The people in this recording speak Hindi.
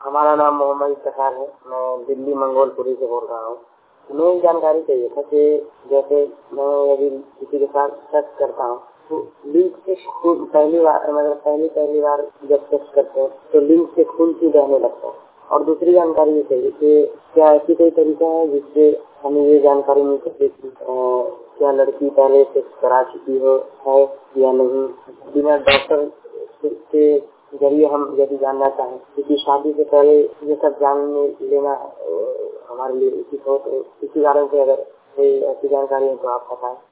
हमारा नाम मोहम्मद इफ्तिखार है। मैं दिल्ली मंगोलपुरी से बोल रहा हूँ। मुझे जानकारी चाहिए था कि जैसे मैं यदि किसी के साथ सेक्स करता हूँ तो लिंक से खून पहली बार जब सेक्स करते हैं तो लिंक से खून क्यों बहने लगता है। और दूसरी जानकारी ये चाहिए कि क्या ऐसी कोई तरीका है जिससे हमें ये जानकारी मिल सके कि क्या लड़की पहले सेक्स करा चुकी है या नहीं, बिना डॉक्टर के जरिए हम यदि जानना चाहें, क्योंकि शादी से पहले ये सब जानने लेना हमारे लिए उचित हो। तो इसी कारण से अगर कोई ऐसी जानकारी है तो आप बताएं।